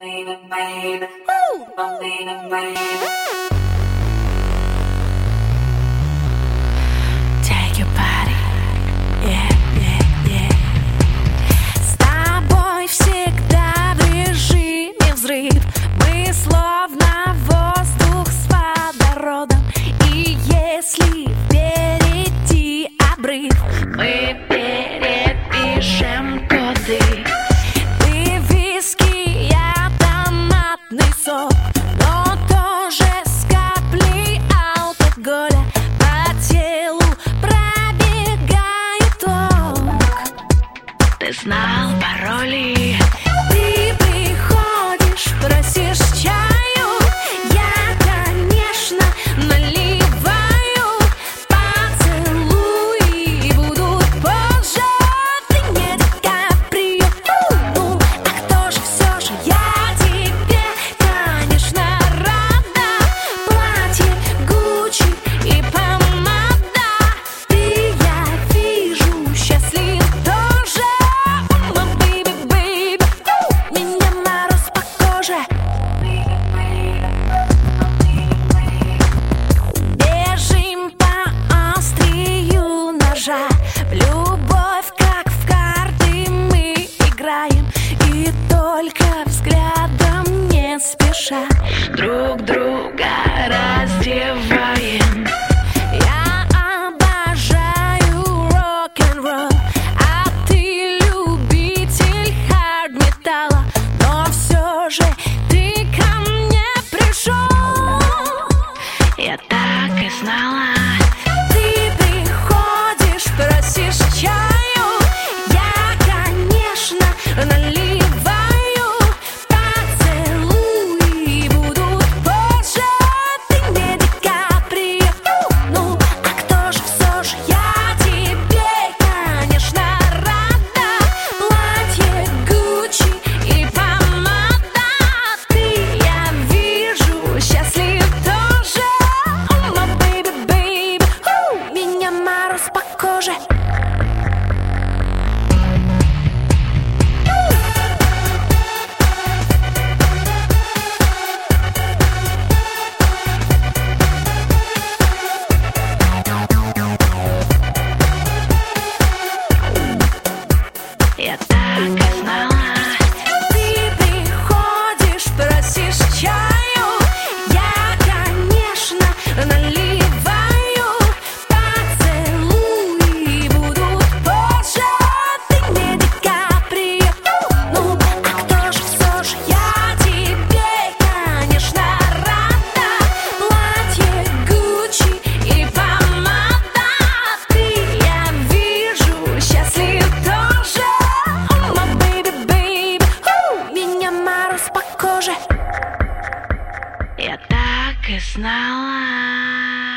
Baby, baby, baby, baby. Take your body, yeah, yeah, yeah. С тобой всегда в режиме взрыв. Мы словно воздух с водородом. И если впереди обрыв, мы перепишем коды. Ты виски, я томатный сок, но тоже с каплей алкоголя. По телу пробегает ток. Ты знал пароли. Ты приходишь, просишь чаю. Я, конечно, наливаю. Поцелуи будут позже. Ты не Ди Каприо. Ну, а кто же все же? Я тебе, конечно, рада. Платье Гуччи и помада. Ты, я вижу, счастлив тоже. My baby, baby. Меня мороз по коже. Бежим по острию ножа. В любовь, как в карты, мы играем. И только взглядом не спеша друг друга раздеваем. Я обожаю рок-н-ролл, а ты любитель хард-металла. Но все же ты ко мне пришел. Я так и знала. Ты приходишь, просишь чаю. Я, конечно, наливаю. Поцелуи будут позже. Ты не Ди Каприо. Ну, а кто же все же? Я тебе, конечно, рада. Платье Гуччи и помада. Ты, я вижу, счастлив тоже. My baby, baby. Меня мороз по коже. Я так и знала. Ты приходишь, просишь чаю. Я, конечно, наливаю. Поцелуи будут позже. Ты не Ди Каприо. Ну, а кто же все же? Я тебе, конечно, рада. Платье Гуччи и помада. Ты, я вижу, счастлив тоже. My baby, baby. Меня мороз по коже. Я так и знала.